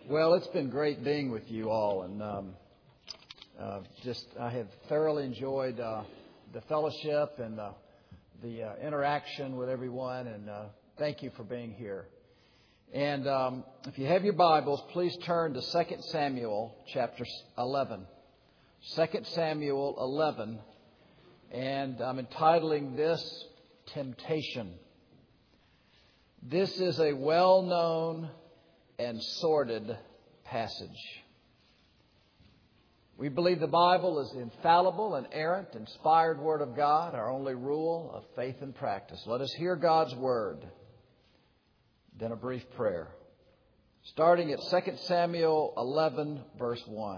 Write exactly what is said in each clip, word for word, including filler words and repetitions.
Well, it's been great being with you all, and um, uh, just I have thoroughly enjoyed uh, the fellowship and uh, the uh, interaction with everyone, and uh, thank you for being here. And um, if you have your Bibles, please turn to Second Samuel chapter eleven. Second Samuel eleven, and I'm entitling this Temptation. This is a well-known and sordid passage. We believe the Bible is the infallible, inerrant, inspired Word of God, our only rule of faith and practice. Let us hear God's Word. Then a brief prayer. Starting at Second Samuel eleven, verse one.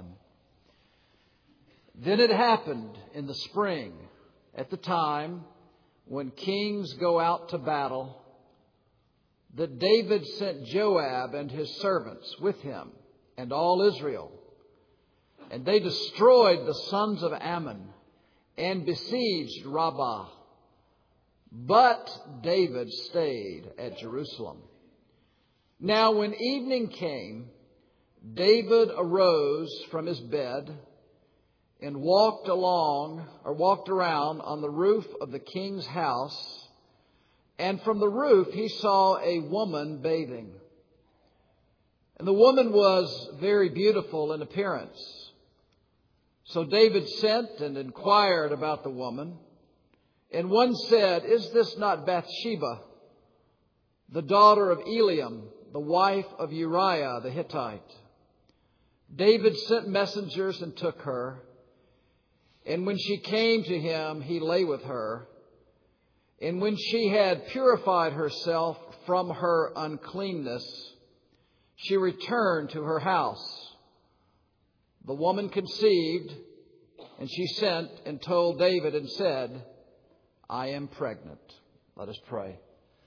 Then it happened in the spring, at the time when kings go out to battle, that David sent Joab and his servants with him and all Israel. And they destroyed the sons of Ammon and besieged Rabbah. But David stayed at Jerusalem. Now when evening came, David arose from his bed and walked along or walked around on the roof of the king's house. And from the roof he saw a woman bathing. And the woman was very beautiful in appearance. So David sent and inquired about the woman. And one said, "Is this not Bathsheba, the daughter of Eliam, the wife of Uriah the Hittite?" David sent messengers and took her. And when she came to him, he lay with her. And when she had purified herself from her uncleanness, she returned to her house. The woman conceived, and she sent and told David and said, "I am pregnant." Let us pray.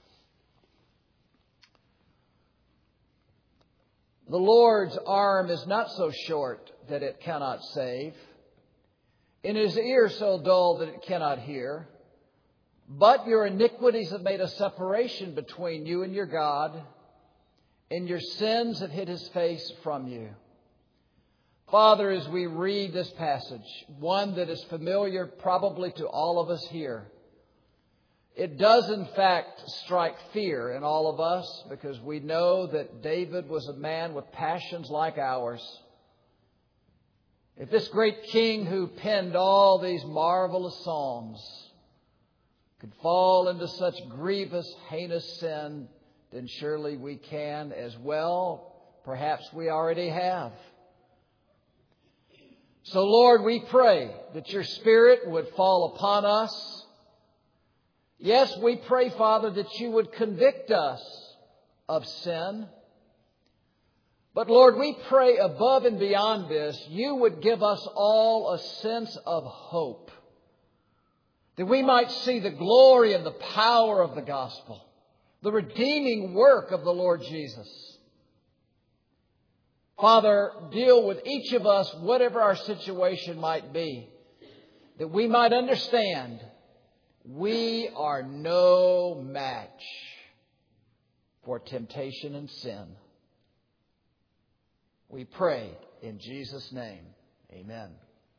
The Lord's arm is not so short that it cannot save, and his ear so dull that it cannot hear. But your iniquities have made a separation between you and your God, and your sins have hid his face from you. Father, as we read this passage, one that is familiar probably to all of us here, it does in fact strike fear in all of us because we know that David was a man with passions like ours. If this great king who penned all these marvelous songs could fall into such grievous, heinous sin, then surely we can as well. Perhaps we already have. So, Lord, we pray that your Spirit would fall upon us. Yes, we pray, Father, that you would convict us of sin. But, Lord, we pray above and beyond this, you would give us all a sense of hope, that we might see the glory and the power of the gospel, the redeeming work of the Lord Jesus. Father, deal with each of us, whatever our situation might be, that we might understand we are no match for temptation and sin. We pray in Jesus' name. Amen.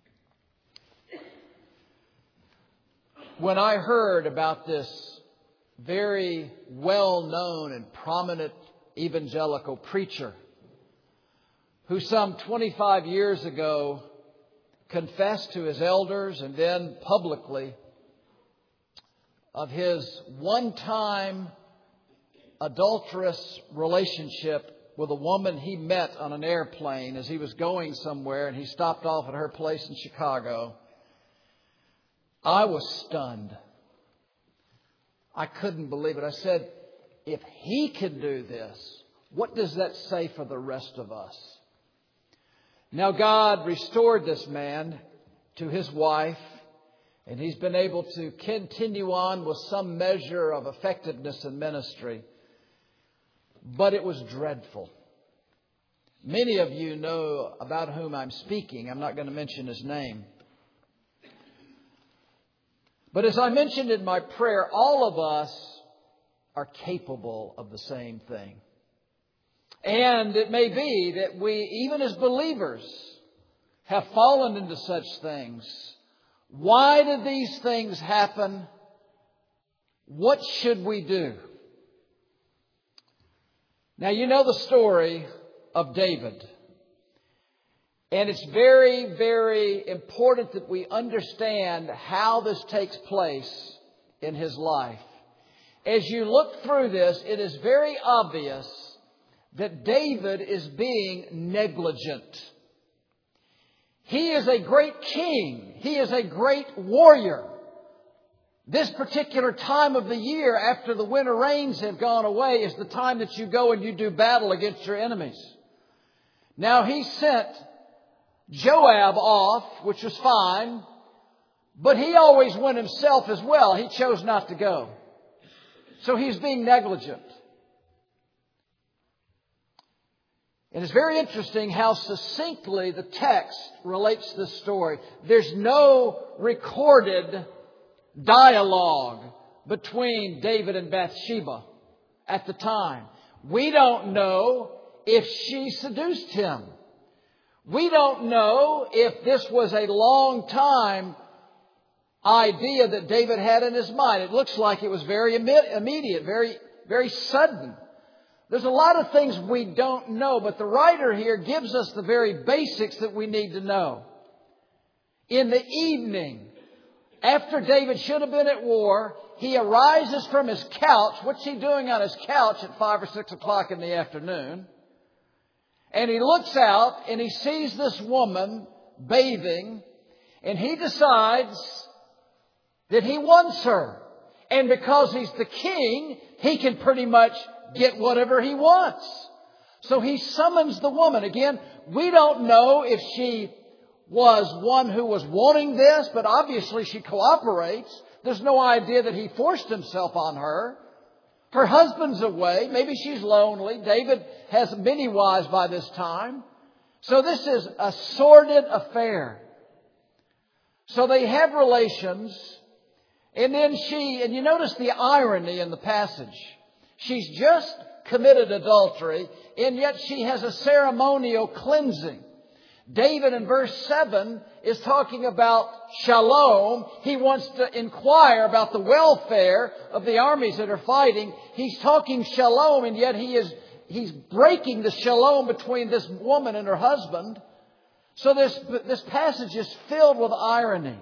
When I heard about this very well-known and prominent evangelical preacher who some twenty-five years ago confessed to his elders and then publicly of his one-time adulterous relationship with a woman he met on an airplane as he was going somewhere, and he stopped off at her place in Chicago, I was stunned. I couldn't believe it. I said, if he can do this, what does that say for the rest of us? Now God restored this man to his wife, and he's been able to continue on with some measure of effectiveness in ministry. But it was dreadful. Many of you know about whom I'm speaking. I'm not going to mention his name. But as I mentioned in my prayer, all of us are capable of the same thing. And it may be that we, even as believers, have fallen into such things. Why did these things happen? What should we do? Now, you know the story of David. And it's very, very important that we understand how this takes place in his life. As you look through this, it is very obvious that David is being negligent. He is a great king. He is a great warrior. This particular time of the year, after the winter rains have gone away, is the time that you go and you do battle against your enemies. Now, he sent Joab off, which was fine, but he always went himself as well. He chose not to go. So he's being negligent. And it's very interesting how succinctly the text relates to this story. There's no recorded dialogue between David and Bathsheba at the time. We don't know if she seduced him. We don't know if this was a long time idea that David had in his mind. It looks like it was very immediate, very, very sudden. There's a lot of things we don't know, but the writer here gives us the very basics that we need to know. In the evening, after David should have been at war, he arises from his couch. What's he doing on his couch at five or six o'clock in the afternoon? And he looks out and he sees this woman bathing, and he decides that he wants her. And because he's the king, he can pretty much get whatever he wants. So he summons the woman. Again, we don't know if she was one who was wanting this, but obviously she cooperates. There's no idea that he forced himself on her. Her husband's away. Maybe she's lonely. David has many wives by this time. So this is a sordid affair. So they have relations. And then she, and you notice the irony in the passage. She's just committed adultery, and yet she has a ceremonial cleansing. David in verse seven is talking about shalom. He wants to inquire about the welfare of the armies that are fighting. He's talking shalom, and yet he is he's breaking the shalom between this woman and her husband. So this, this passage is filled with irony.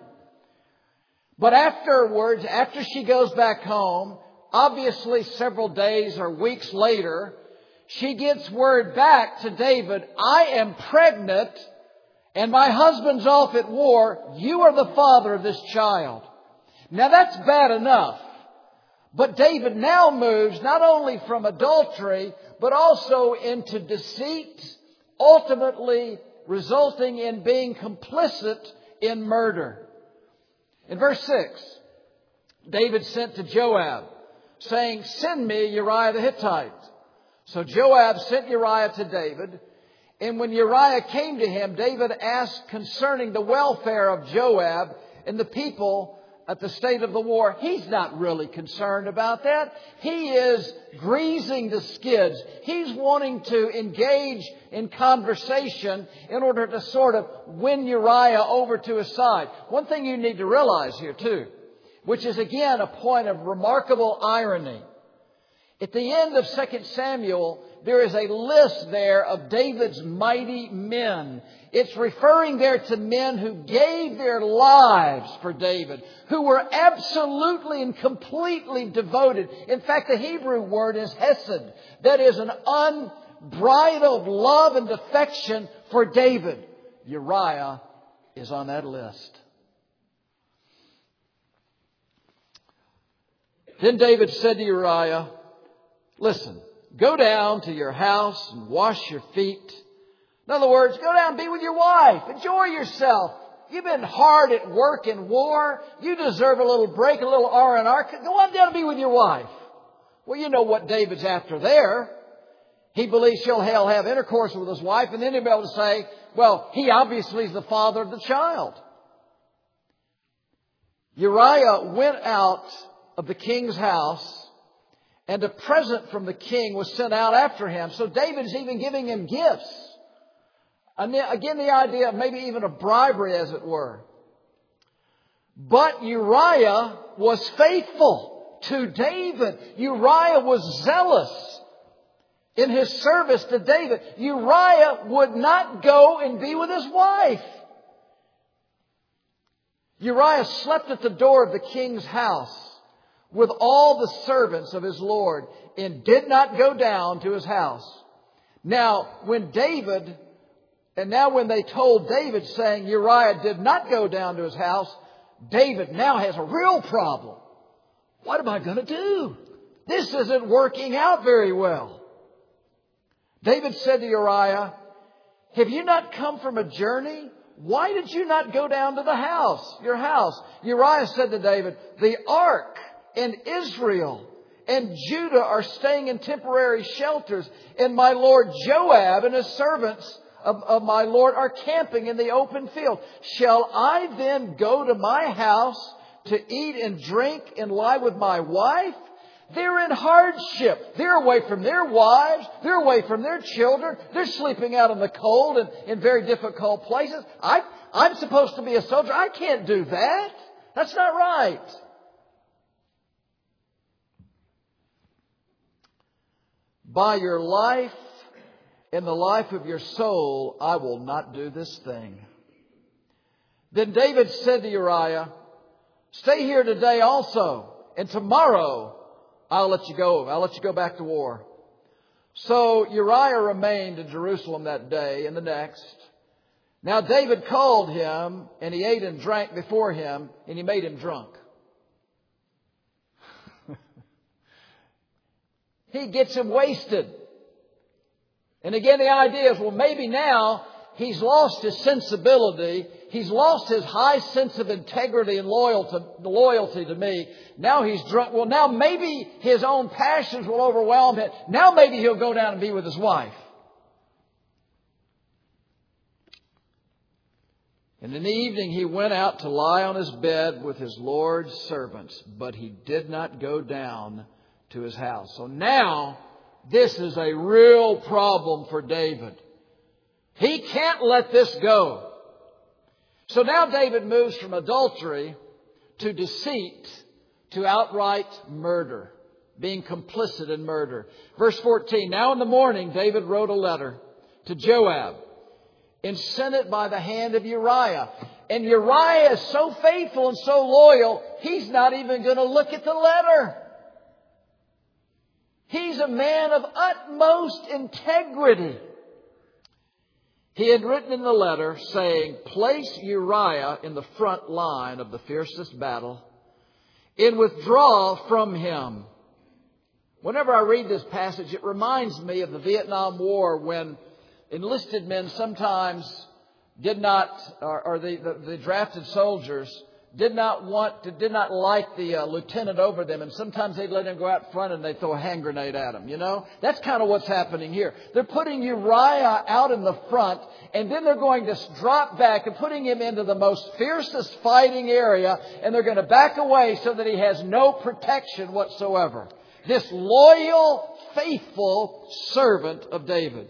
But afterwards, after she goes back home, obviously several days or weeks later, she gets word back to David, I am pregnant and my husband's off at war. You are the father of this child. Now that's bad enough. But David now moves not only from adultery, but also into deceit, ultimately resulting in being complicit in murder. In verse six, David sent to Joab, saying, send me Uriah the Hittite. So Joab sent Uriah to David. And when Uriah came to him, David asked concerning the welfare of Joab and the people at the state of the war. He's not really concerned about that. He is greasing the skids. He's wanting to engage in conversation in order to sort of win Uriah over to his side. One thing you need to realize here too, which is again a point of remarkable irony. At the end of Second Samuel, there is a list there of David's mighty men. It's referring there to men who gave their lives for David, who were absolutely and completely devoted. In fact, the Hebrew word is hesed. That is an unbridled love and affection for David. Uriah is on that list. Then David said to Uriah, listen, go down to your house and wash your feet. In other words, go down and be with your wife. Enjoy yourself. You've been hard at work in war. You deserve a little break, a little R and R. Go on down and be with your wife. Well, you know what David's after there. He believes she'll have intercourse with his wife, and then he'll be able to say, well, he obviously is the father of the child. Uriah went out of the king's house, And a present from the king was sent out after him. So David's even giving him gifts. And again, the idea of maybe even a bribery, as it were. But Uriah was faithful to David. Uriah was zealous in his service to David. Uriah would not go and be with his wife. Uriah slept at the door of the king's house with all the servants of his Lord and did not go down to his house. Now, when David, and now when they told David saying Uriah did not go down to his house, David now has a real problem. What am I going to do? This isn't working out very well. David said to Uriah, have you not come from a journey? Why did you not go down to the house, your house? Uriah said to David, the ark and Israel and Judah are staying in temporary shelters, and my lord Joab and his servants of, of my lord are camping in the open field. Shall I then go to my house to eat and drink and lie with my wife? They're in hardship. They're away from their wives. They're away from their children. They're sleeping out in the cold and in very difficult places. I, I'm supposed to be a soldier. I can't do that. That's not right. By your life and the life of your soul, I will not do this thing. Then David said to Uriah, stay here today also, and tomorrow I'll let you go. I'll let you go back to war. So Uriah remained in Jerusalem that day and the next. Now David called him, and he ate and drank before him, and he made him drunk. He gets him wasted. And again, the idea is, well, maybe now he's lost his sensibility. He's lost his high sense of integrity and loyalty, loyalty to me. Now he's drunk. Well, now maybe his own passions will overwhelm him. Now maybe he'll go down and be with his wife. And in the evening he went out to lie on his bed with his Lord's servants, but he did not go down to his house. So now this is a real problem for David. He can't let this go. So now David moves from adultery to deceit to outright murder, being complicit in murder. Verse fourteen, now in the morning David wrote a letter to Joab and sent it by the hand of Uriah. And Uriah is so faithful and so loyal, he's not even going to look at the letter. He's a man of utmost integrity. He had written in the letter saying, place Uriah in the front line of the fiercest battle and withdraw from him. Whenever I read this passage, it reminds me of the Vietnam War, when enlisted men sometimes did not, or, or the, the, the drafted soldiers did not want to, did not like the uh, lieutenant over them. And sometimes they'd let him go out front and they'd throw a hand grenade at him. You know, that's kind of what's happening here. They're putting Uriah out in the front, and then they're going to drop back and putting him into the most fiercest fighting area. And they're going to back away so that he has no protection whatsoever. This loyal, faithful servant of David.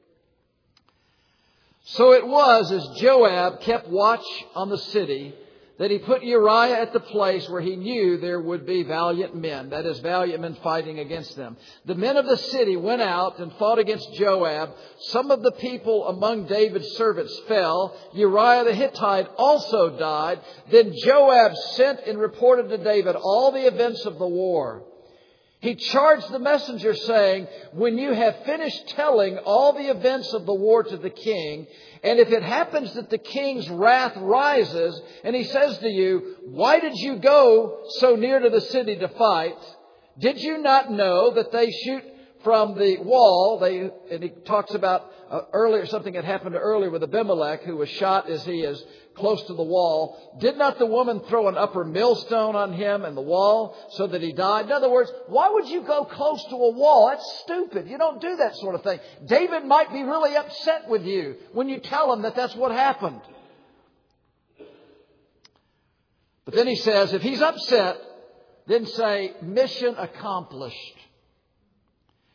So it was, as Joab kept watch on the city, that he put Uriah at the place where he knew there would be valiant men. That is, valiant men fighting against them. The men of the city went out and fought against Joab. Some of the people among David's servants fell. Uriah the Hittite also died. Then Joab sent and reported to David all the events of the war. He charged the messenger, saying, when you have finished telling all the events of the war to the king, and if it happens that the king's wrath rises, and he says to you, why did you go so near to the city to fight? Did you not know that they shoot from the wall? They, and he talks about uh, earlier, something that happened earlier with Abimelech, who was shot as he is close to the wall. Did not the woman throw an upper millstone on him and the wall so that he died? In other words, why would you go close to a wall? That's stupid. You don't do that sort of thing. David might be really upset with you when you tell him that that's what happened. But then he says, if he's upset, then say, mission accomplished.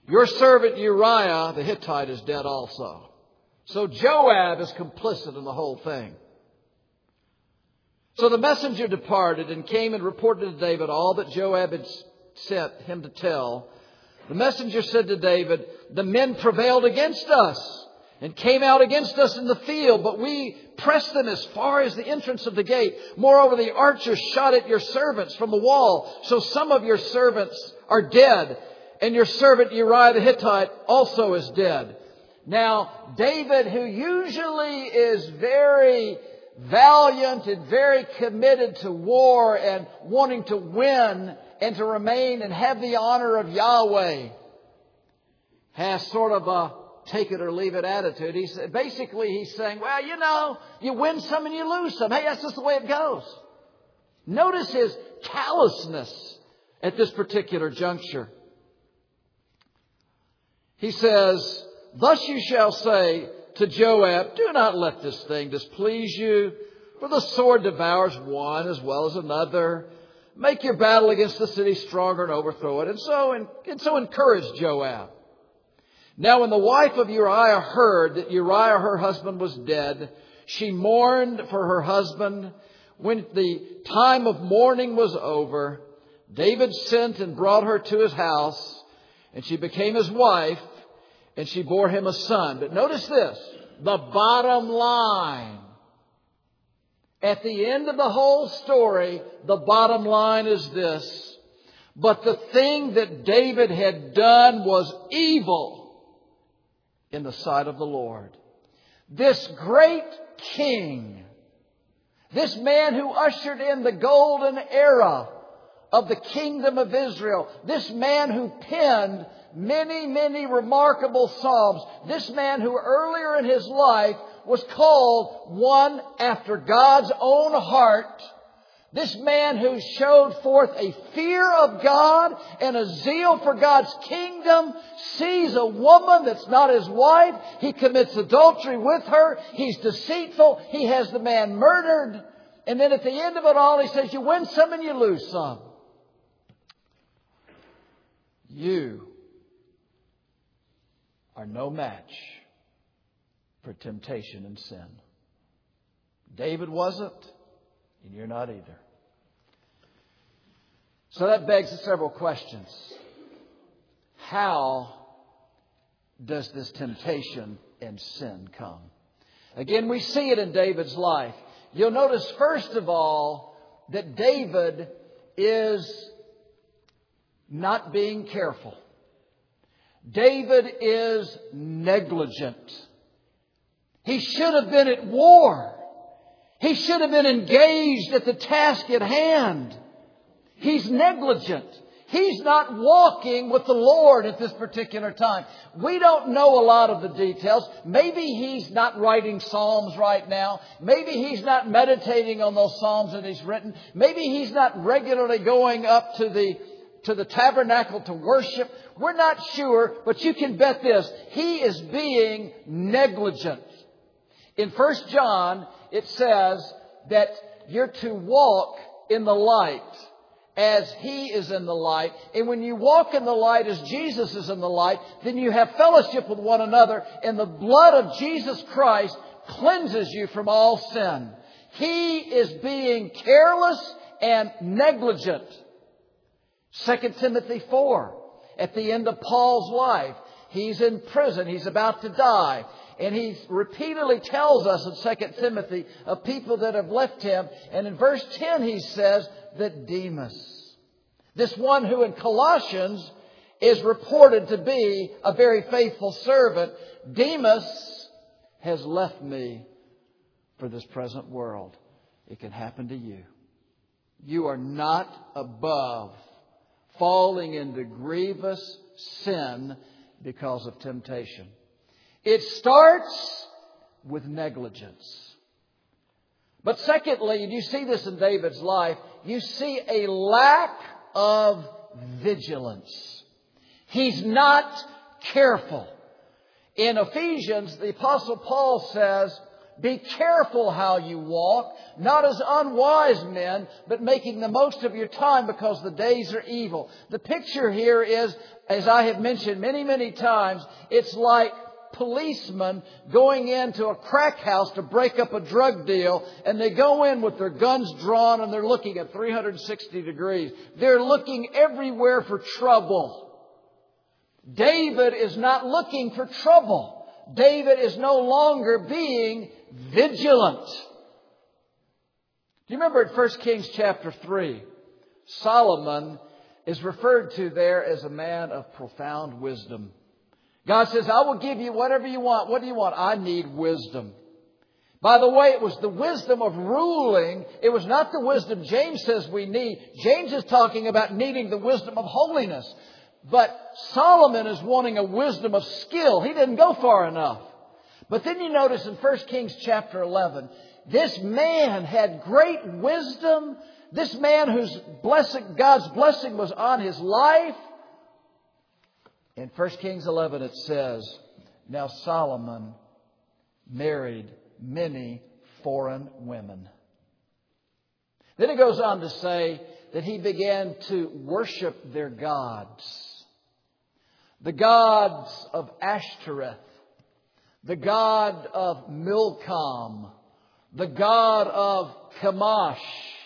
Your servant Uriah the Hittite is dead also. So Joab is complicit in the whole thing. So the messenger departed and came and reported to David all that Joab had sent him to tell. The messenger said to David, the men prevailed against us and came out against us in the field, but we pressed them as far as the entrance of the gate. Moreover, the archers shot at your servants from the wall. So some of your servants are dead, and your servant Uriah the Hittite also is dead. Now, David, who usually is very valiant and very committed to war and wanting to win and to remain and have the honor of Yahweh, has sort of a take it or leave it attitude. He's basically he's saying, well, you know, you win some and you lose some. Hey, that's just the way it goes. Notice his callousness at this particular juncture. He says, thus you shall say to Joab, do not let this thing displease you, for the sword devours one as well as another. Make your battle against the city stronger and overthrow it. And so, and, and so encourage Joab. Now when the wife of Uriah heard that Uriah, her husband, was dead, she mourned for her husband. When the time of mourning was over, David sent and brought her to his house, and she became his wife, and she bore him a son. But notice this, the bottom line. At the end of the whole story, the bottom line is this. But the thing that David had done was evil in the sight of the Lord. This great king, this man who ushered in the golden era of the kingdom of Israel, this man who penned many, many remarkable psalms. This man who earlier in his life was called one after God's own heart. This man who showed forth a fear of God and a zeal for God's kingdom sees a woman that's not his wife. He commits adultery with her. He's deceitful. He has the man murdered. And then at the end of it all, he says, you win some and you lose some. You are no match for temptation and sin. David wasn't, and you're not either. So that begs several questions. How does this temptation and sin come? Again, we see it in David's life. You'll notice, first of all, that David is not being careful. David is negligent. He should have been at war. He should have been engaged at the task at hand. He's negligent. He's not walking with the Lord at this particular time. We don't know a lot of the details. Maybe he's not writing Psalms right now. Maybe he's not meditating on those Psalms that he's written. Maybe he's not regularly going up to the to the tabernacle to worship. We're not sure, but you can bet this. He is being negligent. In First John, it says that you're to walk in the light as He is in the light. And when you walk in the light as Jesus is in the light, then you have fellowship with one another. And the blood of Jesus Christ cleanses you from all sin. He is being careless and negligent. Second Timothy four, at the end of Paul's life, he's in prison. He's about to die. And he repeatedly tells us in Second Timothy of people that have left him. And in verse ten he says that Demas, this one who in Colossians is reported to be a very faithful servant, Demas has left me for this present world. It can happen to you. You are not above falling into grievous sin because of temptation. It starts with negligence. But secondly, and you see this in David's life, you see a lack of vigilance. He's not careful. In Ephesians, the Apostle Paul says Be careful how you walk, not as unwise men, but making the most of your time because the days are evil. The picture here is, as I have mentioned many, many times, it's like policemen going into a crack house to break up a drug deal, and they go in with their guns drawn and they're looking at three hundred sixty degrees. They're looking everywhere for trouble. David is not looking for trouble. David is no longer being vigilant. Do you remember in First Kings chapter three, Solomon is referred to there as a man of profound wisdom. God says, I will give you whatever you want. What do you want? I need wisdom. By the way, it was the wisdom of ruling. It was not the wisdom James says we need. James is talking about needing the wisdom of holiness. But Solomon is wanting a wisdom of skill. He didn't go far enough. But then you notice in First Kings chapter eleven, this man had great wisdom. This man whose blessing, God's blessing was on his life. In First Kings eleven it says, now Solomon married many foreign women. Then it goes on to say that he began to worship their gods. The gods of Ashtoreth, the god of Milcom, the god of Chemosh.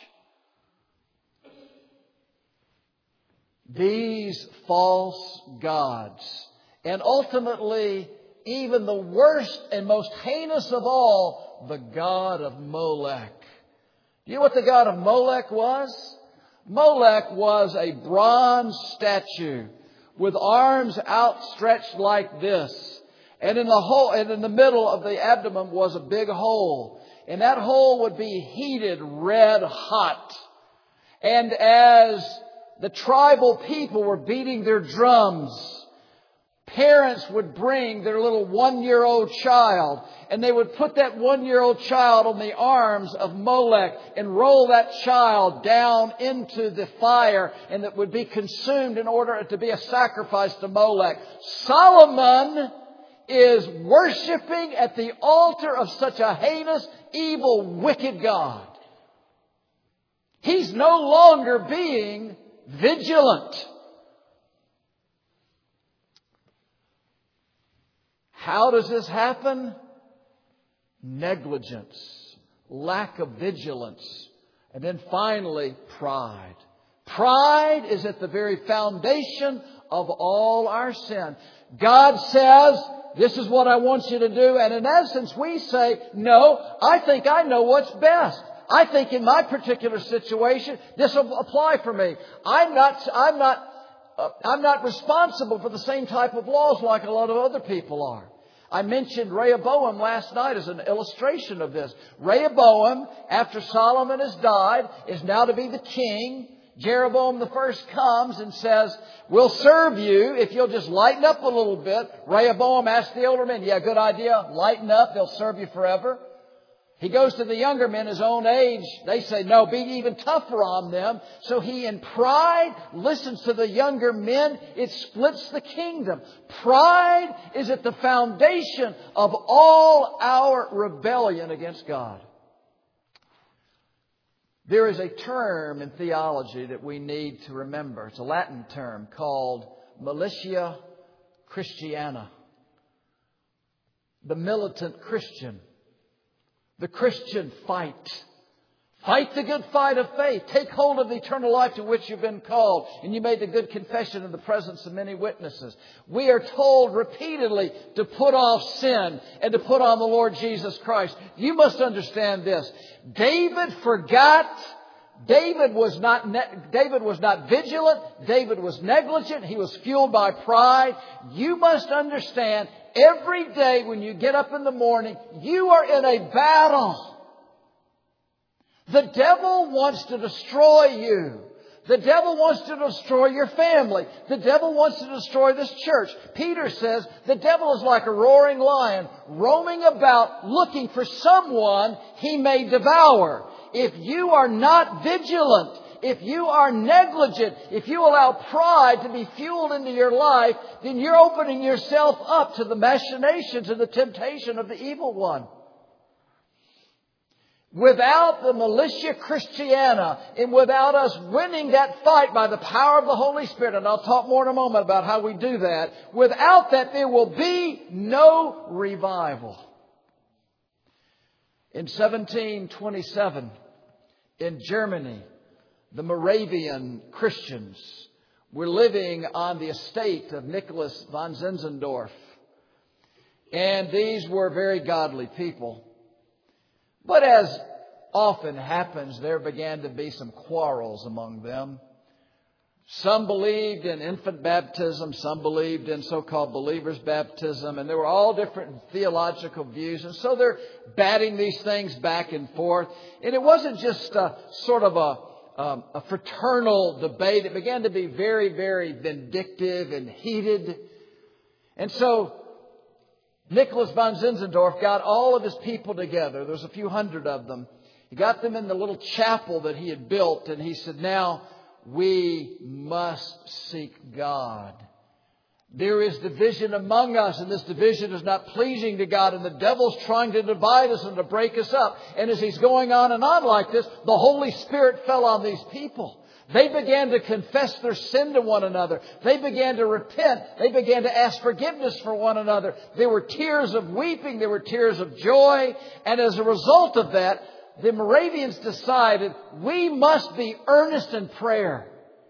These false gods. And ultimately, even the worst and most heinous of all, the god of Molech. Do you know what the god of Molech was? Molech was a bronze statue with arms outstretched like this. And in the hole, and in the middle of the abdomen was a big hole. And that hole would be heated red hot. And as the tribal people were beating their drums, parents would bring their little one-year-old child, and they would put that one-year-old child on the arms of Molech and roll that child down into the fire, and it would be consumed in order to be a sacrifice to Molech. Solomon is worshiping at the altar of such a heinous, evil, wicked God. He's no longer being vigilant. How does this happen? Negligence, lack of vigilance, and then finally pride. Pride is at the very foundation of all our sin. God says, this is what I want you to do. And in essence, we say, no, I think I know what's best. I think in my particular situation, this will apply for me. I'm not, I'm not, uh, I'm not responsible for the same type of laws like a lot of other people are. I mentioned Rehoboam last night as an illustration of this. Rehoboam, after Solomon has died, is now to be the king. Jeroboam the first comes and says, we'll serve you if you'll just lighten up a little bit. Rehoboam asked the older men, yeah, good idea. Lighten up. They'll serve you forever. He goes to the younger men his own age. They say, no, be even tougher on them. So he in pride listens to the younger men. It splits the kingdom. Pride is at the foundation of all our rebellion against God. There is a term in theology that we need to remember. It's a Latin term called militia Christiana. The militant Christian. The Christian fight. Fight the good fight of faith. Take hold of the eternal life to which you've been called. And you made the good confession in the presence of many witnesses. We are told repeatedly to put off sin and to put on the Lord Jesus Christ. You must understand this. David forgot. David was not, ne- David was not vigilant. David was negligent. He was fueled by pride. You must understand, every day when you get up in the morning, you are in a battle. The devil wants to destroy you. The devil wants to destroy your family. The devil wants to destroy this church. Peter says the devil is like a roaring lion, roaming about looking for someone he may devour. If you are not vigilant, if you are negligent, if you allow pride to be fueled into your life, then you're opening yourself up to the machinations and the temptation of the evil one. without the militia Christiana, and without us winning that fight by the power of the Holy Spirit, and I'll talk more in a moment about how we do that, without that there will be no revival. In seventeen twenty-seven, in Germany, the Moravian Christians were living on the estate of Nicholas von Zinzendorf. And these were very godly people. But as often happens, there began to be some quarrels among them. Some believed in infant baptism. Some believed in so-called believers' baptism. And there were all different theological views. And so they're batting these things back and forth. And it wasn't just a, sort of a, um, a fraternal debate. It began to be very, very vindictive and heated. And so Nicholas von Zinzendorf got all of his people together. There's a few hundred of them. He got them in the little chapel that he had built. And he said, now we must seek God. There is division among us, and this division is not pleasing to God, and the devil's trying to divide us and to break us up. And as he's going on and on like this, the Holy Spirit fell on these people. They began to confess their sin to one another. They began to repent. They began to ask forgiveness for one another. There were tears of weeping. There were tears of joy. And as a result of that, the Moravians decided we must be earnest in prayer.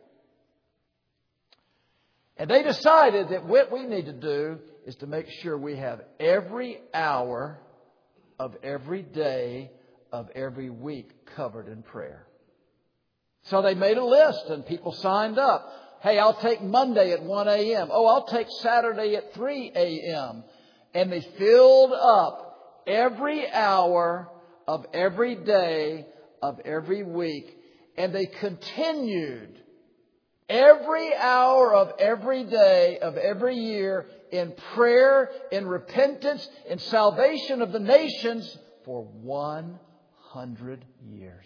And they decided that what we need to do is to make sure we have every hour of every day of every week covered in prayer. So they made a list and people signed up. Hey, I'll take Monday at one a.m. Oh, I'll take Saturday at three a.m. And they filled up every hour of every day of every week. And they continued every hour of every day of every year in prayer, in repentance, in salvation of the nations for one hundred years.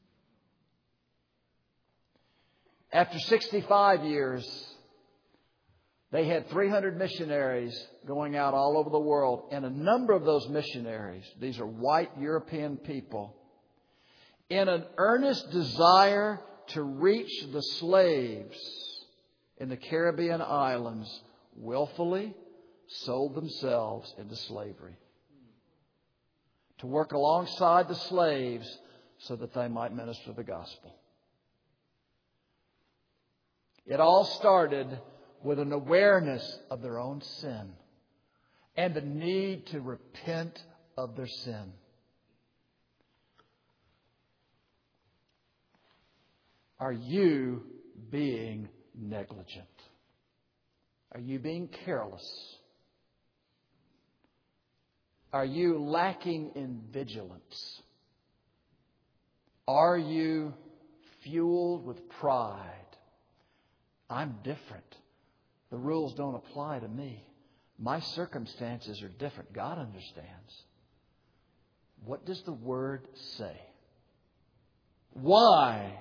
After sixty-five years, they had three hundred missionaries going out all over the world. And a number of those missionaries, these are white European people, in an earnest desire to reach the slaves in the Caribbean islands, willfully sold themselves into slavery to work alongside the slaves so that they might minister the gospel. It all started with an awareness of their own sin and the need to repent of their sin. Are you being negligent? Are you being careless? Are you lacking in vigilance? Are you fueled with pride? I'm different. The rules don't apply to me. My circumstances are different. God understands. What does the Word say? Why?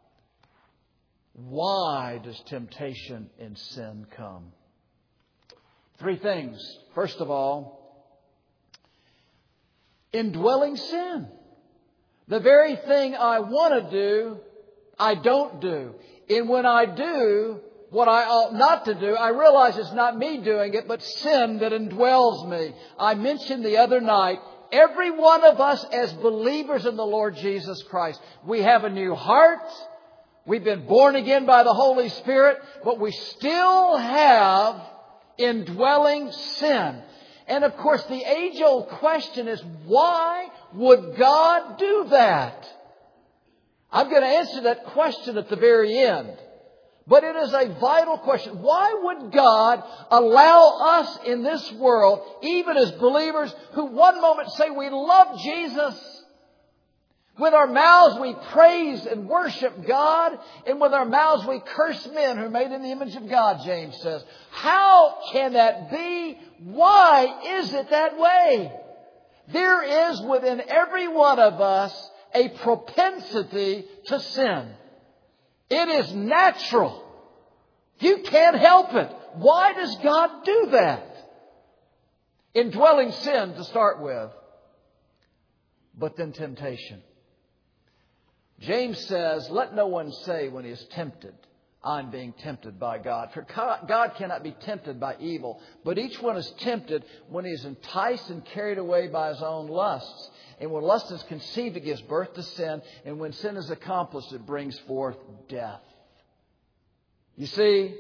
Why does temptation and sin come? Three things. First of all, indwelling sin. The very thing I want to do, I don't do. And when I do what I ought not to do, I realize it's not me doing it, but sin that indwells me. I mentioned the other night, every one of us as believers in the Lord Jesus Christ, we have a new heart. We've been born again by the Holy Spirit, but we still have indwelling sin. And of course, the age-old question is, why would God do that? I'm going to answer that question at the very end. But it is a vital question. Why would God allow us in this world, even as believers, who one moment say we love Jesus, with our mouths we praise and worship God, and with our mouths we curse men who are made in the image of God, James says. How can that be? Why is it that way? There is within every one of us a propensity to sin. It is natural. You can't help it. Why does God do that? Indwelling sin, to start with, but then temptation. James says, let no one say when he is tempted, I'm being tempted by God. For God cannot be tempted by evil, but each one is tempted when he is enticed and carried away by his own lusts. And when lust is conceived, it gives birth to sin. And when sin is accomplished, it brings forth death. You see,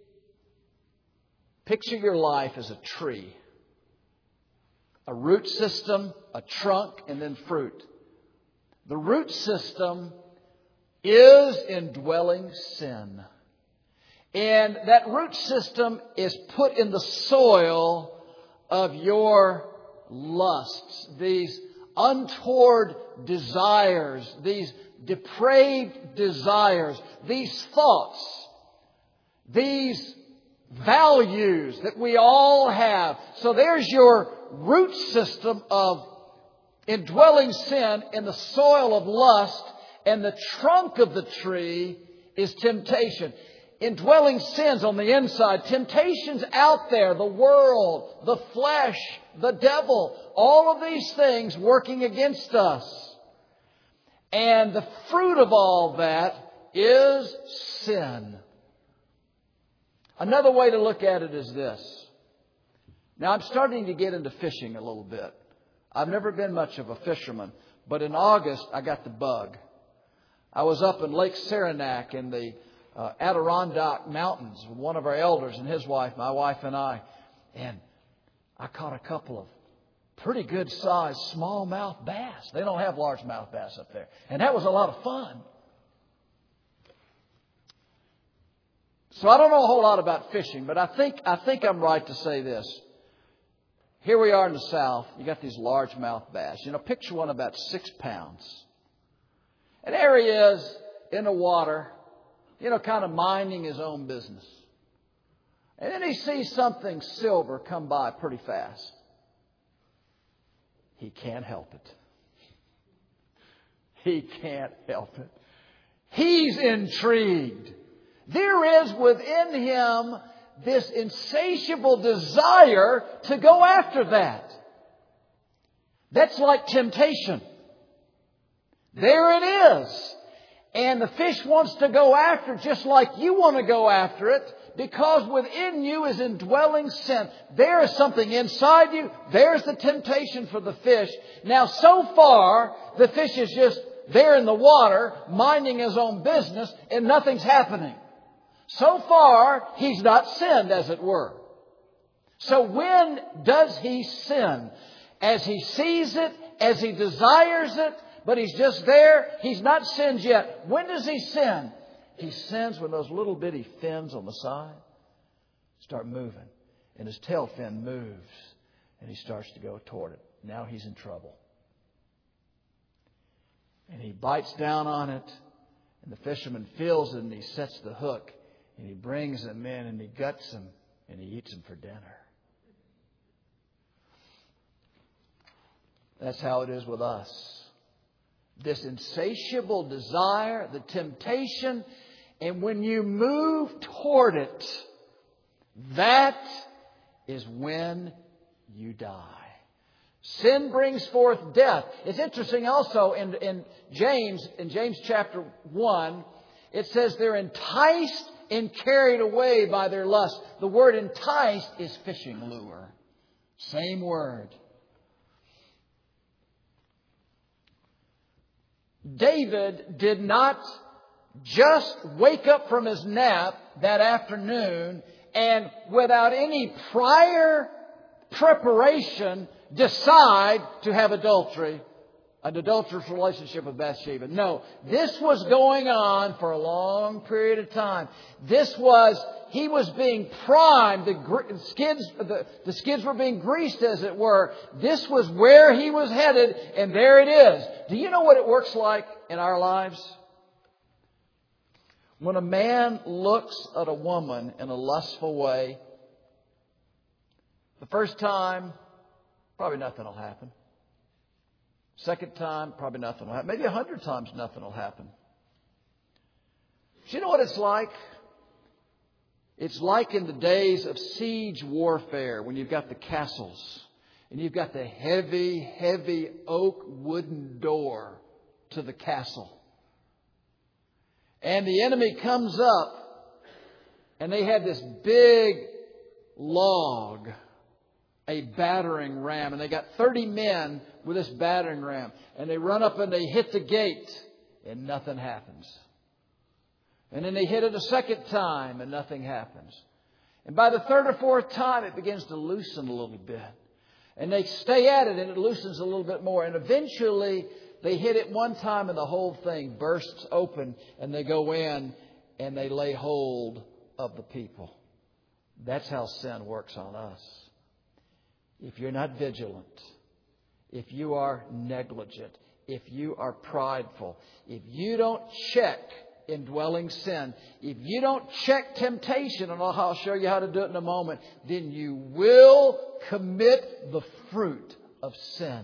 picture your life as a tree. A root system, a trunk, and then fruit. The root system is indwelling sin. And that root system is put in the soil of your lusts. These untoward desires, these depraved desires, these thoughts, these values that we all have. So there's your root system of indwelling sin in the soil of lust, and the trunk of the tree is temptation. Indwelling sins on the inside, temptations out there, the world, the flesh, the devil, all of these things working against us. And the fruit of all that is sin. Another way to look at it is this. Now, I'm starting to get into fishing a little bit. I've never been much of a fisherman, but in August I got the bug. I was up in Lake Saranac in the uh, Adirondack Mountains with one of our elders and his wife, my wife and I, and I caught a couple of pretty good sized smallmouth bass. They don't have largemouth bass up there. And that was a lot of fun. So I don't know a whole lot about fishing, but I think I think I'm right to say this. Here we are in the South. You got these largemouth bass. You know, picture one about six pounds. And there he is in the water, you know, kind of minding his own business. And then he sees something silver come by pretty fast. He can't help it. He can't help it. He's intrigued. There is within him this insatiable desire to go after that. That's like temptation. There it is. And the fish wants to go after it just like you want to go after it, because within you is indwelling sin. There is something inside you. There's the temptation for the fish. Now, so far, the fish is just there in the water, minding his own business, and nothing's happening. So far, he's not sinned, as it were. So when does he sin? As he sees it, as he desires it, but he's just there. He's not sinned yet. When does he sin? He sins when those little bitty fins on the side start moving. And his tail fin moves. And he starts to go toward it. Now he's in trouble. And he bites down on it. And the fisherman feels it and he sets the hook. And he brings them in and he guts them and he eats them for dinner. That's how it is with us. This insatiable desire, the temptation, and when you move toward it, that is when you die. Sin brings forth death. It's interesting also in, in James, in James chapter one, it says they're enticed and carried away by their lust. The word enticed is fishing lure. Same word. David did not just wake up from his nap that afternoon and without any prior preparation decide to have adultery, an adulterous relationship with Bathsheba. No, this was going on for a long period of time. This was, he was being primed. The skids, the, the skids were being greased, as it were. This was where he was headed, and there it is. Do you know what it works like in our lives? When a man looks at a woman in a lustful way, the first time, probably nothing will happen. Second time, probably nothing will happen. Maybe a hundred times nothing will happen. Do you know what it's like? It's like in the days of siege warfare when you've got the castles And you've got the heavy, heavy oak wooden door to the castle. And the enemy comes up, and they had this big log, a battering ram. And they got thirty men with this battering ram. And they run up and they hit the gate, and nothing happens. And then they hit it a second time, and nothing happens. And by the third or fourth time, it begins to loosen a little bit. And they stay at it, and it loosens a little bit more. And eventually, they hit it one time, and the whole thing bursts open. And they go in, and they lay hold of the people. That's how sin works on us. If you're not vigilant, if you are negligent, if you are prideful, if you don't check indwelling sin, if you don't check temptation, and I'll show you how to do it in a moment, then you will commit the fruit of sin.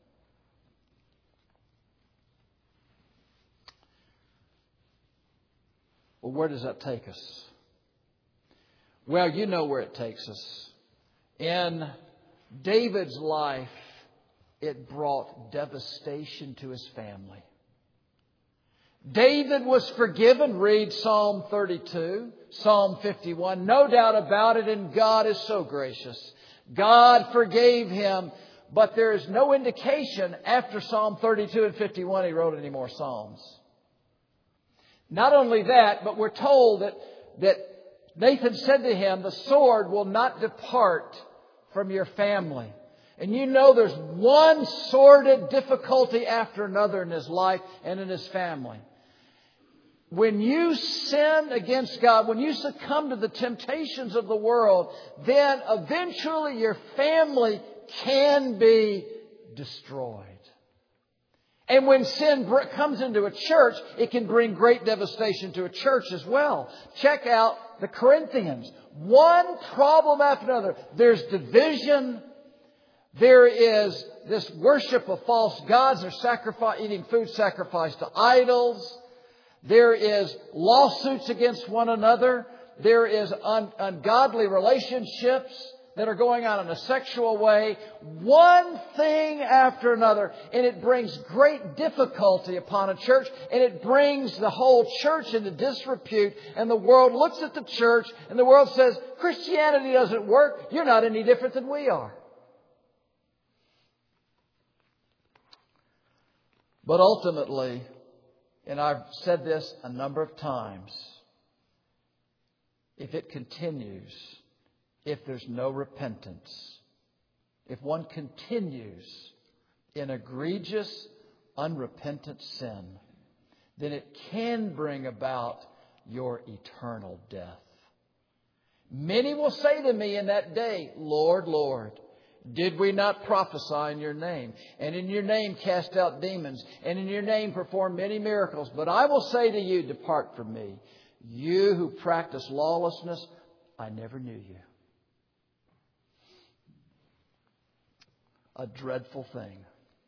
Well, where does that take us? Well, you know where it takes us. In David's life, it brought devastation to his family. David was forgiven. Read Psalm thirty-two, Psalm fifty-one. No doubt about it, and God is so gracious. God forgave him, but there is no indication after Psalm thirty-two and fifty-one he wrote any more Psalms. Not only that, but we're told that, that Nathan said to him, the sword will not depart from your family. And you know there's one sordid difficulty after another in his life and in his family. When you sin against God, when you succumb to the temptations of the world, then eventually your family can be destroyed. And when sin comes into a church, it can bring great devastation to a church as well. Check out the Corinthians. One problem after another. There's division. There is this worship of false gods. There's sacrifice, eating food sacrificed to idols. There is lawsuits against one another. There is un- ungodly relationships that are going on in a sexual way. One thing after another. And it brings great difficulty upon a church. And it brings the whole church into disrepute. And the world looks at the church and the world says, Christianity doesn't work. You're not any different than we are. But ultimately, and I've said this a number of times, if it continues, if there's no repentance, if one continues in egregious, unrepentant sin, then it can bring about your eternal death. Many will say to me in that day, Lord, Lord, did we not prophesy in your name? And in your name cast out demons? And in your name perform many miracles? But I will say to you, depart from me. You who practice lawlessness, I never knew you. A dreadful thing.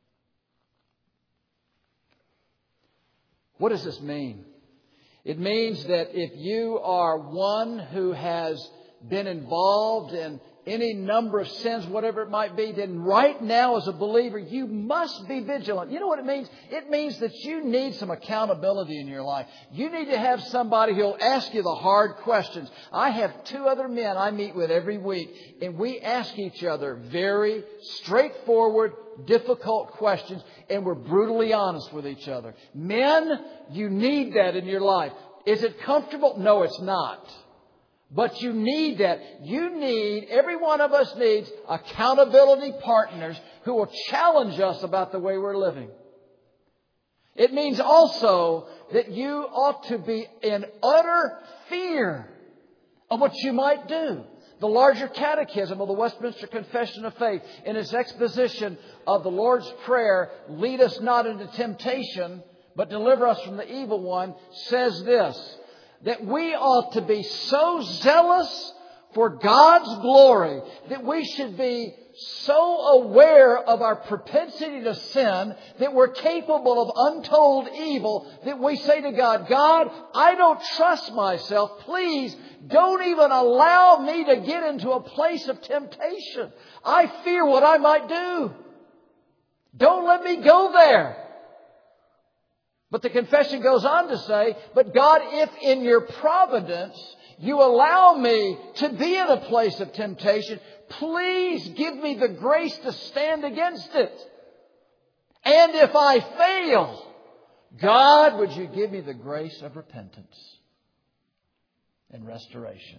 What does this mean? It means that if you are one who has been involved in any number of sins, whatever it might be, then right now as a believer, you must be vigilant. You know what it means? It means that you need some accountability in your life. You need to have somebody who'll ask you the hard questions. I have two other men I meet with every week, and we ask each other very straightforward, difficult questions, and we're brutally honest with each other. Men, you need that in your life. Is it comfortable? No, it's not. But you need that. You need, every one of us needs accountability partners who will challenge us about the way we're living. It means also that you ought to be in utter fear of what you might do. The larger catechism of the Westminster Confession of Faith, in its exposition of the Lord's Prayer, lead us not into temptation, but deliver us from the evil one, says this, that we ought to be so zealous for God's glory that we should be so aware of our propensity to sin that we're capable of untold evil that we say to God, God, I don't trust myself. Please don't even allow me to get into a place of temptation. I fear what I might do. Don't let me go there. But the confession goes on to say, but God, if in your providence you allow me to be in a place of temptation, please give me the grace to stand against it. And if I fail, God, would you give me the grace of repentance and restoration?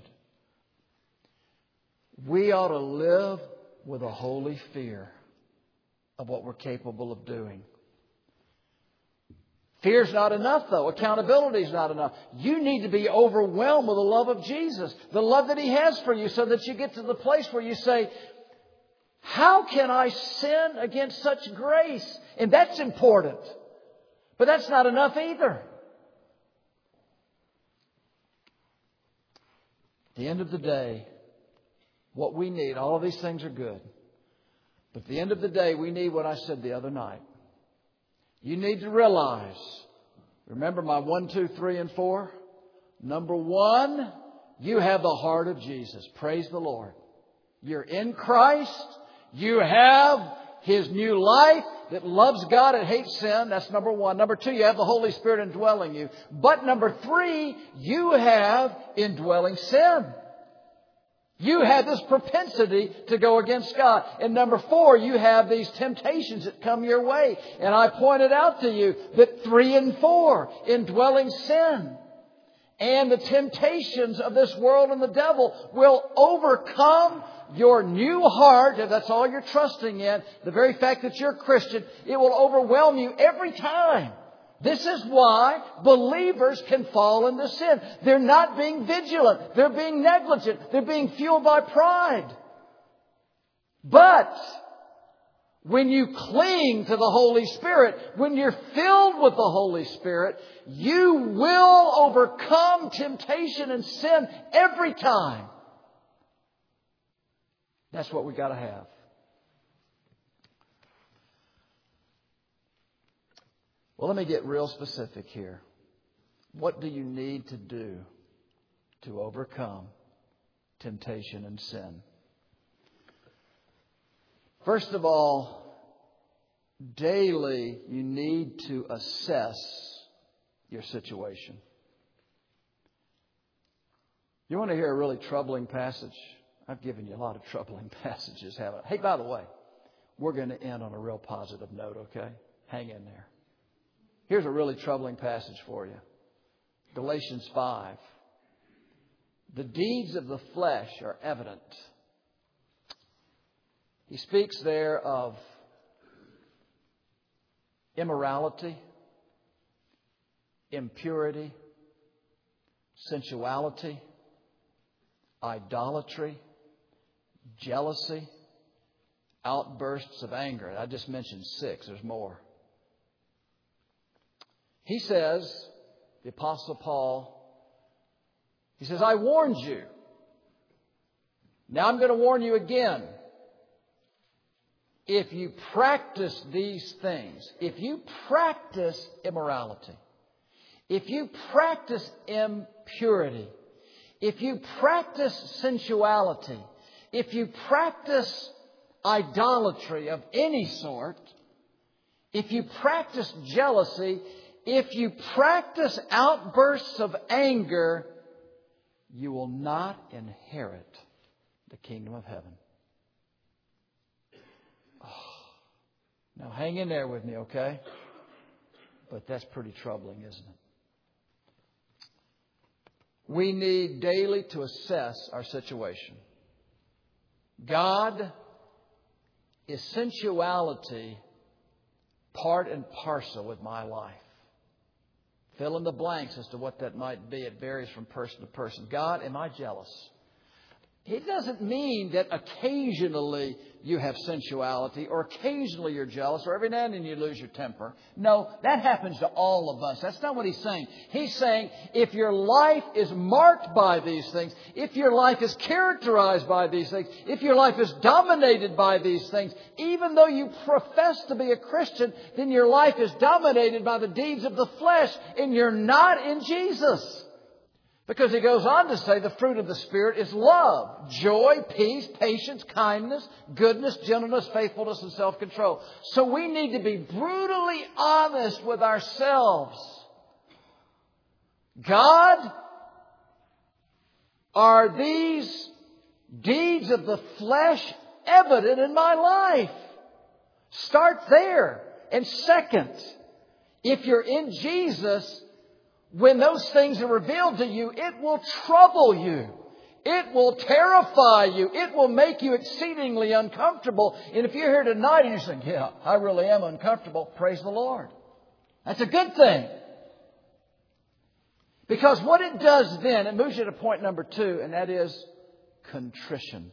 We ought to live with a holy fear of what we're capable of doing. Fear's not enough, though. Accountability is not enough. You need to be overwhelmed with the love of Jesus, the love that He has for you, so that you get to the place where you say, how can I sin against such grace? And that's important. But that's not enough either. At the end of the day, what we need, all of these things are good. But at the end of the day, we need what I said the other night. You need to realize, remember my one, two, three, and four? Number one, you have the heart of Jesus. Praise the Lord. You're in Christ. You have His new life that loves God and hates sin. That's number one. Number two, you have the Holy Spirit indwelling you. But number three, you have indwelling sin. You have this propensity to go against God. And number four, you have these temptations that come your way. And I pointed out to you that three and four, indwelling sin and the temptations of this world and the devil, will overcome your new heart, if that's all you're trusting in, the very fact that you're a Christian, it will overwhelm you every time. This is why believers can fall into sin. They're not being vigilant. They're being negligent. They're being fueled by pride. But when you cling to the Holy Spirit, when you're filled with the Holy Spirit, you will overcome temptation and sin every time. That's what we got to have. Well, let me get real specific here. What do you need to do to overcome temptation and sin? First of all, daily you need to assess your situation. You want to hear a really troubling passage? I've given you a lot of troubling passages, haven't I? Hey, by the way, we're going to end on a real positive note, okay? Hang in there. Here's a really troubling passage for you. Galatians five. The deeds of the flesh are evident. He speaks there of immorality, impurity, sensuality, idolatry, jealousy, outbursts of anger. I just mentioned six. There's more. He says, the Apostle Paul, he says, I warned you. Now I'm going to warn you again. If you practice these things, if you practice immorality, if you practice impurity, if you practice sensuality, if you practice idolatry of any sort, if you practice jealousy, if you practice outbursts of anger, you will not inherit the kingdom of heaven. Oh. Now hang in there with me, okay? But that's pretty troubling, isn't it? We need daily to assess our situation. God, is sensuality part and parcel with my life? Fill in the blanks as to what that might be. It varies from person to person. God, am I jealous? It doesn't mean that occasionally you have sensuality or occasionally you're jealous or every now and then you lose your temper. No, that happens to all of us. That's not what He's saying. He's saying if your life is marked by these things, if your life is characterized by these things, if your life is dominated by these things, even though you profess to be a Christian, then your life is dominated by the deeds of the flesh and you're not in Jesus. Because He goes on to say the fruit of the Spirit is love, joy, peace, patience, kindness, goodness, gentleness, faithfulness, and self-control. So we need to be brutally honest with ourselves. God, are these deeds of the flesh evident in my life? Start there. And second, if you're in Jesus, when those things are revealed to you, it will trouble you. It will terrify you. It will make you exceedingly uncomfortable. And if you're here tonight and you're saying, yeah, I really am uncomfortable, praise the Lord. That's a good thing. Because what it does then, it moves you to point number two, and that is contrition.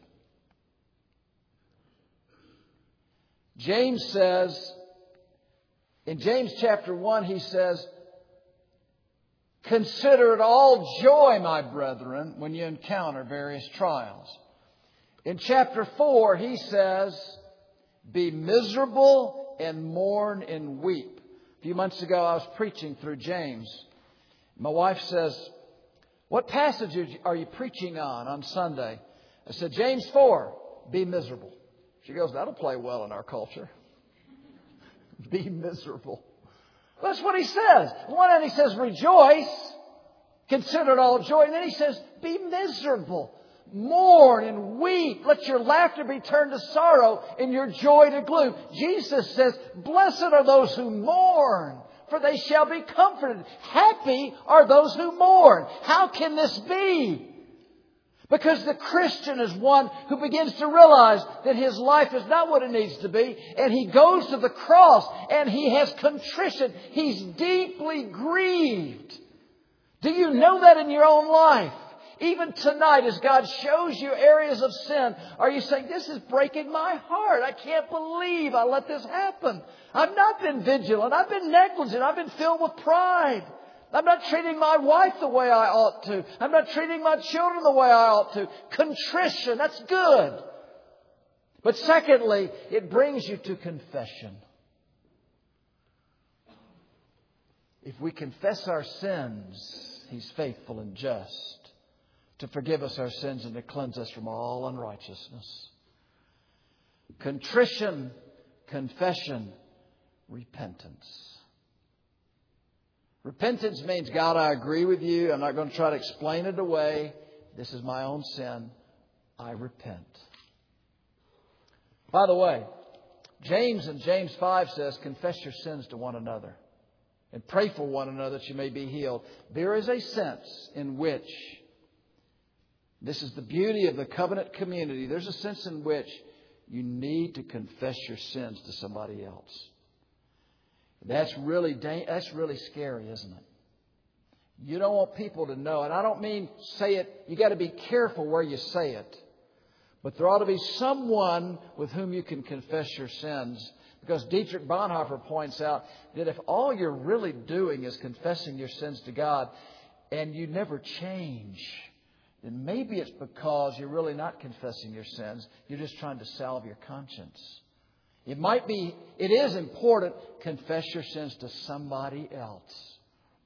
James says, in James chapter one, he says, consider it all joy, my brethren, when you encounter various trials. In chapter four, he says, be miserable and mourn and weep. A few months ago, I was preaching through James. My wife says, what passage are you preaching on on Sunday? I said, James four, be miserable. She goes, that'll play well in our culture. Be miserable. That's what he says. One end he says, rejoice, consider it all joy. And then he says, be miserable, mourn and weep. Let your laughter be turned to sorrow and your joy to gloom. Jesus says, blessed are those who mourn, for they shall be comforted. Happy are those who mourn. How can this be? Because the Christian is one who begins to realize that his life is not what it needs to be. And he goes to the cross and he has contrition. He's deeply grieved. Do you know that in your own life? Even tonight, as God shows you areas of sin, are you saying, this is breaking my heart. I can't believe I let this happen. I've not been vigilant. I've been negligent. I've been filled with pride. I'm not treating my wife the way I ought to. I'm not treating my children the way I ought to. Contrition, that's good. But secondly, it brings you to confession. If we confess our sins, He's faithful and just to forgive us our sins and to cleanse us from all unrighteousness. Contrition, confession, repentance. Repentance means, God, I agree with you. I'm not going to try to explain it away. This is my own sin. I repent. By the way, James in James five says, confess your sins to one another and pray for one another that you may be healed. There is a sense in which, this is the beauty of the covenant community, there's a sense in which you need to confess your sins to somebody else. That's really that's really scary, isn't it? You don't want people to know. And I don't mean say it. You got to be careful where you say it. But there ought to be someone with whom you can confess your sins. Because Dietrich Bonhoeffer points out that if all you're really doing is confessing your sins to God and you never change, then maybe it's because you're really not confessing your sins. You're just trying to salve your conscience. It might be, it is important, confess your sins to somebody else.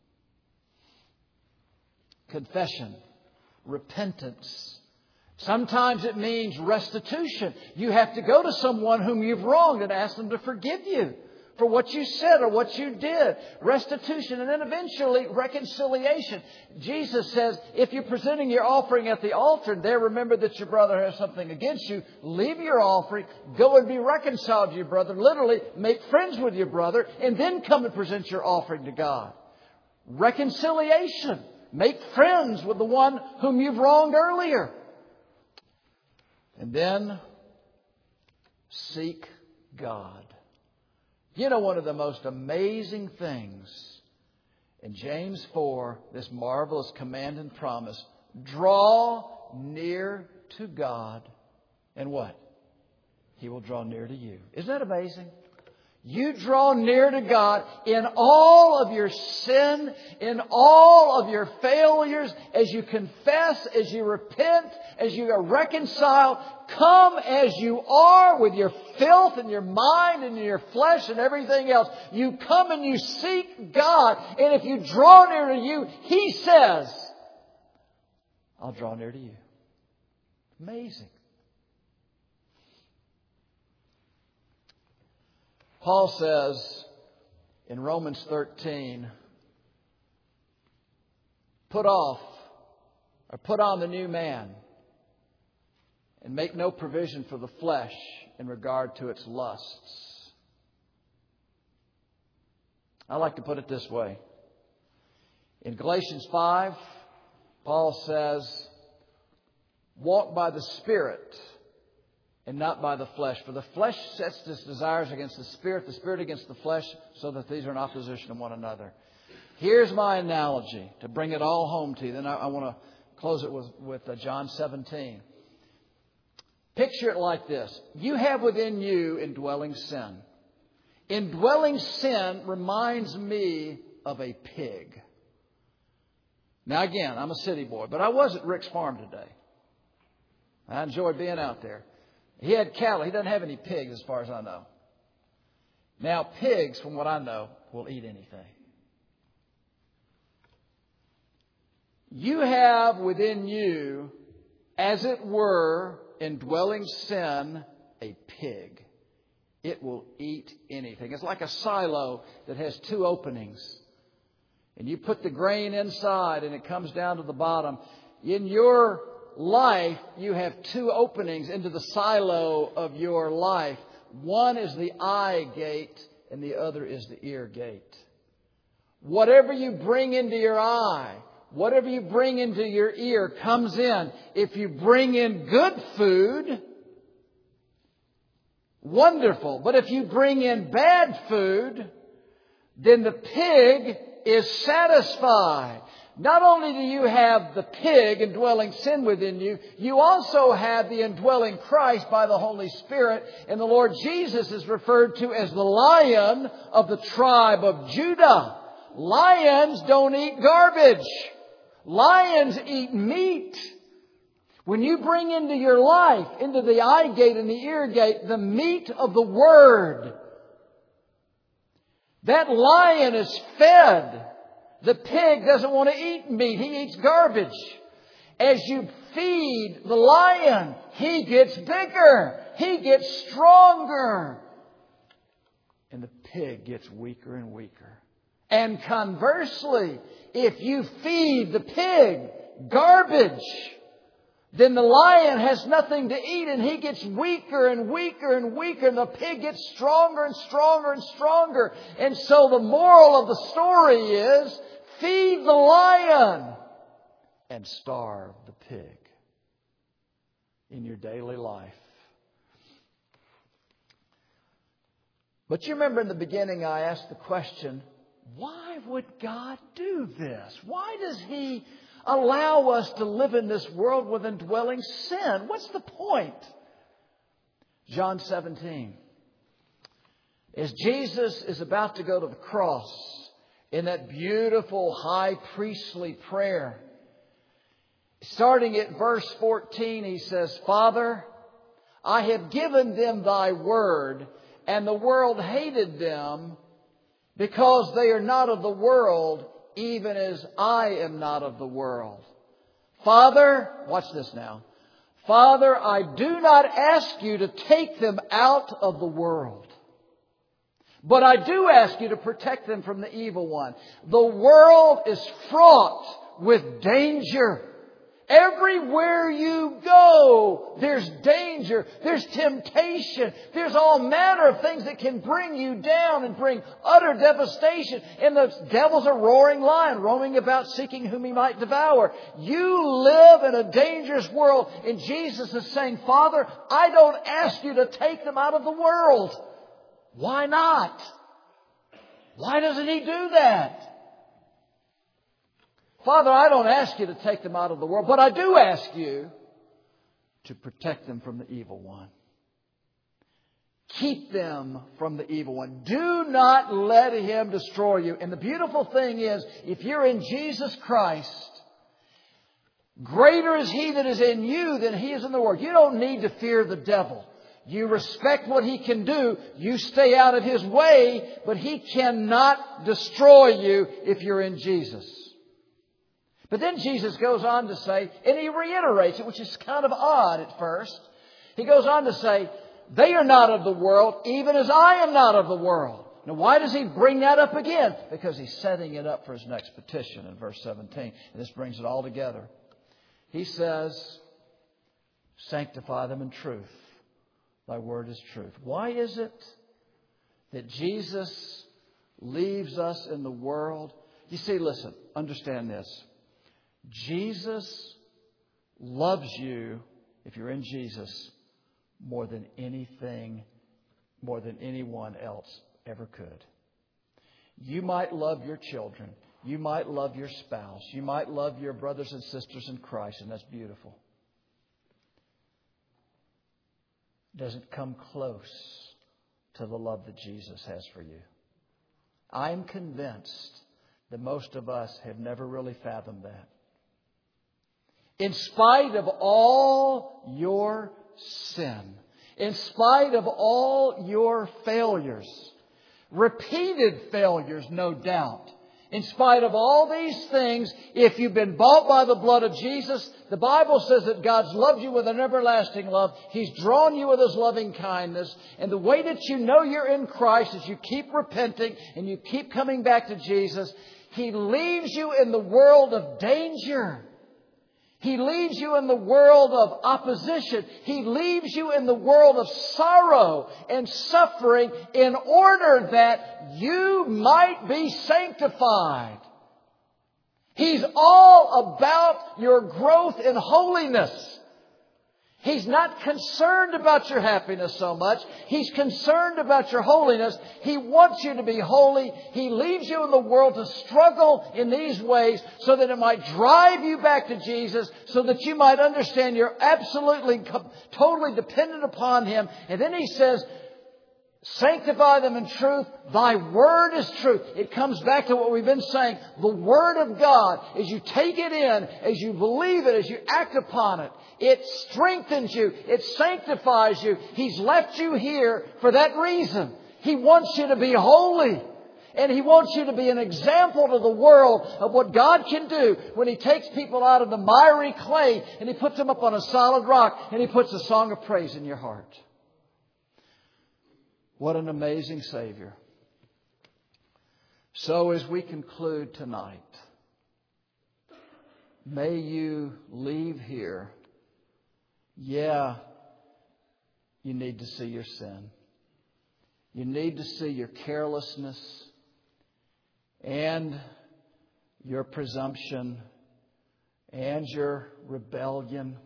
Confession, repentance. Sometimes it means restitution. You have to go to someone whom you've wronged and ask them to forgive you for what you said or what you did. Restitution, and then eventually reconciliation. Jesus says, if you're presenting your offering at the altar and there remember that your brother has something against you, leave your offering, go and be reconciled to your brother. Literally, make friends with your brother and then come and present your offering to God. Reconciliation. Make friends with the one whom you've wronged earlier. And then seek God. You know, one of the most amazing things in James four, this marvelous command and promise, draw near to God. And what? He will draw near to you. Isn't that amazing? You draw near to God in all of your sin, in all of your failures, as you confess, as you repent, as you are reconciled. Come as you are with your filth and your mind and your flesh and everything else. You come and you seek God. And if you draw near to you, He says, I'll draw near to you. Amazing. Paul says in Romans thirteen, put off or put on the new man and make no provision for the flesh in regard to its lusts. I like to put it this way. In Galatians five, Paul says, walk by the Spirit and not by the flesh. For the flesh sets its desires against the Spirit, the Spirit against the flesh, so that these are in opposition to one another. Here's my analogy to bring it all home to you. Then I, I want to close it with, with uh, John seventeen. Picture it like this. You have within you indwelling sin. Indwelling sin reminds me of a pig. Now again, I'm a city boy, but I was at Rick's farm today. I enjoyed being out there. He had cattle. He doesn't have any pigs as far as I know. Now, pigs, from what I know, will eat anything. You have within you, as it were, indwelling sin, a pig. It will eat anything. It's like a silo that has two openings. And you put the grain inside and it comes down to the bottom. In your life, you have two openings into the silo of your life. One is the eye gate and the other is the ear gate. Whatever you bring into your eye, whatever you bring into your ear comes in. If you bring in good food, wonderful. But if you bring in bad food, then the pig is satisfied. Not only do you have the pig indwelling sin within you, you also have the indwelling Christ by the Holy Spirit. And the Lord Jesus is referred to as the Lion of the tribe of Judah. Lions don't eat garbage. Lions eat meat. When you bring into your life, into the eye gate and the ear gate, the meat of the Word, that lion is fed. The pig doesn't want to eat meat. He eats garbage. As you feed the lion, he gets bigger. He gets stronger. And the pig gets weaker and weaker. And conversely, if you feed the pig garbage, then the lion has nothing to eat and he gets weaker and weaker and weaker and the pig gets stronger and stronger and stronger. And so the moral of the story is, feed the lion and starve the pig in your daily life. But you remember in the beginning I asked the question, why would God do this? Why does He allow us to live in this world with indwelling sin? What's the point? John seventeen. As Jesus is about to go to the cross in that beautiful high priestly prayer, starting at verse fourteen, He says, Father, I have given them Thy word, and the world hated them because they are not of the world, even as I am not of the world. Father, watch this now. Father, I do not ask you to take them out of the world, but I do ask you to protect them from the evil one. The world is fraught with danger. Everywhere you go, there's danger, there's temptation, there's all manner of things that can bring you down and bring utter devastation. And the devil's a roaring lion, roaming about seeking whom he might devour. You live in a dangerous world, and Jesus is saying, Father, I don't ask you to take them out of the world. Why not? Why doesn't He do that? Father, I don't ask you to take them out of the world, but I do ask you to protect them from the evil one. Keep them from the evil one. Do not let him destroy you. And the beautiful thing is, if you're in Jesus Christ, greater is He that is in you than he is in the world. You don't need to fear the devil. You respect what he can do. You stay out of his way, but he cannot destroy you if you're in Jesus. But then Jesus goes on to say, and He reiterates it, which is kind of odd at first. He goes on to say, they are not of the world, even as I am not of the world. Now, why does He bring that up again? Because He's setting it up for His next petition in verse seventeen. And this brings it all together. He says, sanctify them in truth. Thy word is truth. Why is it that Jesus leaves us in the world? You see, listen, understand this. Jesus loves you, if you're in Jesus, more than anything, more than anyone else ever could. You might love your children. You might love your spouse. You might love your brothers and sisters in Christ, and that's beautiful. It doesn't come close to the love that Jesus has for you. I'm convinced that most of us have never really fathomed that. In spite of all your sin, in spite of all your failures, repeated failures, no doubt, in spite of all these things, if you've been bought by the blood of Jesus, the Bible says that God's loved you with an everlasting love. He's drawn you with His loving kindness. And the way that you know you're in Christ is you keep repenting and you keep coming back to Jesus. He leaves you in the world of danger. He leaves you in the world of opposition. He leaves you in the world of sorrow and suffering in order that you might be sanctified. He's all about your growth in holiness. He's not concerned about your happiness so much. He's concerned about your holiness. He wants you to be holy. He leaves you in the world to struggle in these ways so that it might drive you back to Jesus, so that you might understand you're absolutely, totally dependent upon Him. And then He says, sanctify them in truth. Thy word is truth. It comes back to what we've been saying. The word of God, as you take it in, as you believe it, as you act upon it, it strengthens you. It sanctifies you. He's left you here for that reason. He wants you to be holy. And He wants you to be an example to the world of what God can do when He takes people out of the miry clay and He puts them up on a solid rock and He puts a song of praise in your heart. What an amazing Savior. So as we conclude tonight, may you leave here. Yeah, you need to see your sin. You need to see your carelessness and your presumption and your rebellion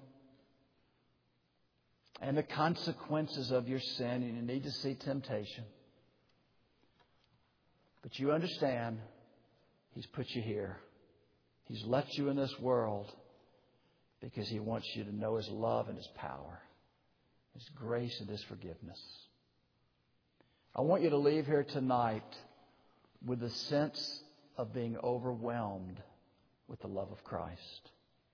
and the consequences of your sin, and you need to see temptation. But you understand, He's put you here. He's left you in this world because He wants you to know His love and His power, His grace and His forgiveness. I want you to leave here tonight with a sense of being overwhelmed with the love of Christ.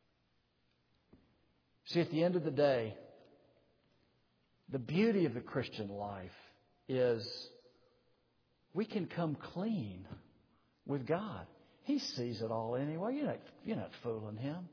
See, at the end of the day, the beauty of the Christian life is we can come clean with God. He sees it all anyway. You're not, you're not fooling Him.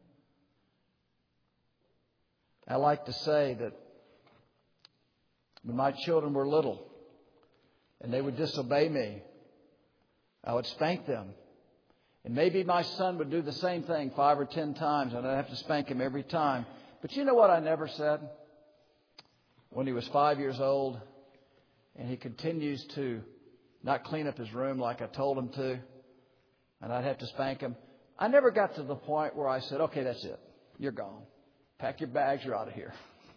I like to say that when my children were little and they would disobey me, I would spank them. And maybe my son would do the same thing five or ten times, and I'd have to spank him every time. But you know what I never said? When he was five years old and he continues to not clean up his room like I told him to, and I'd have to spank him, I never got to the point where I said, okay, that's it. You're gone. Pack your bags. You're out of here.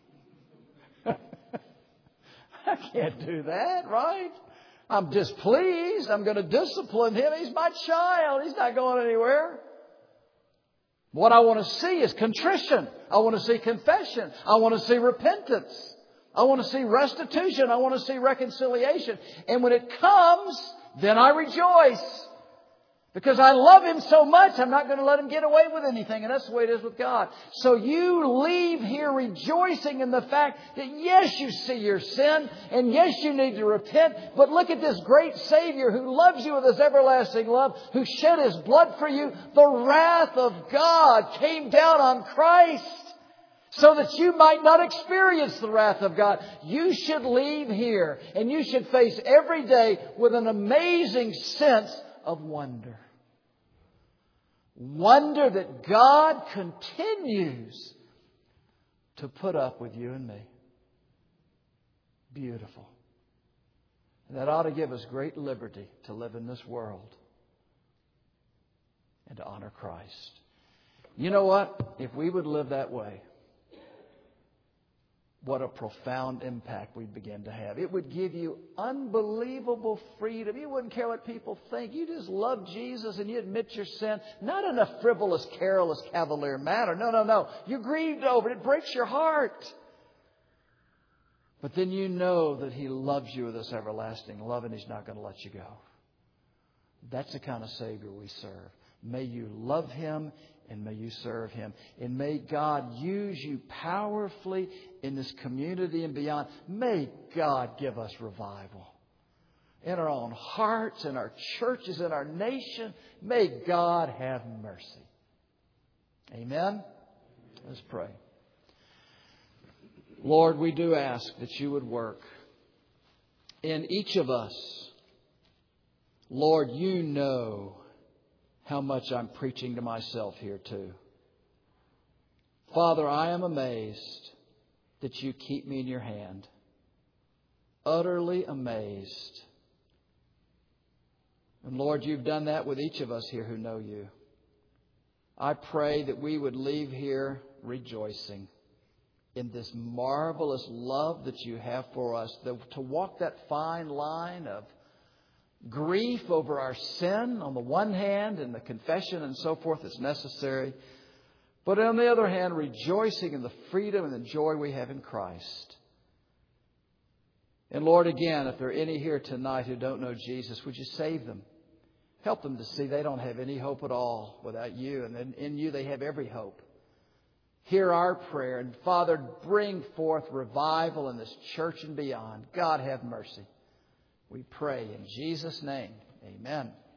I can't do that, right? I'm displeased. I'm going to discipline him. He's my child. He's not going anywhere. What I want to see is contrition. I want to see confession. I want to see repentance. I want to see restitution. I want to see reconciliation. And when it comes, then I rejoice. Because I love Him so much, I'm not going to let Him get away with anything. And that's the way it is with God. So you leave here rejoicing in the fact that yes, you see your sin. And yes, you need to repent. But look at this great Savior who loves you with His everlasting love, who shed His blood for you. The wrath of God came down on Christ so that you might not experience the wrath of God. You should leave here and you should face every day with an amazing sense of wonder. Wonder that God continues to put up with you and me. Beautiful. And that ought to give us great liberty to live in this world and to honor Christ. You know what? If we would live that way, what a profound impact we'd begin to have. It would give you unbelievable freedom. You wouldn't care what people think. You just love Jesus and you admit your sin. Not in a frivolous, careless, cavalier manner. No, no, no. You're grieved over it. It breaks your heart. But then you know that He loves you with this everlasting love and He's not going to let you go. That's the kind of Savior we serve. May you love Him and may you serve Him. And may God use you powerfully in this community and beyond. May God give us revival in our own hearts, in our churches, in our nation. May God have mercy. Amen? Let's pray. Lord, we do ask that You would work in each of us. Lord, You know how much I'm preaching to myself here too. Father, I am amazed that You keep me in Your hand. Utterly amazed. And Lord, You've done that with each of us here who know You. I pray that we would leave here rejoicing in this marvelous love that You have for us. To walk that fine line of grief over our sin on the one hand and the confession and so forth that's necessary. But on the other hand, rejoicing in the freedom and the joy we have in Christ. And Lord, again, if there are any here tonight who don't know Jesus, would You save them? Help them to see they don't have any hope at all without You. And then in You they have every hope. Hear our prayer. And Father, bring forth revival in this church and beyond. God, have mercy. We pray in Jesus' name. Amen.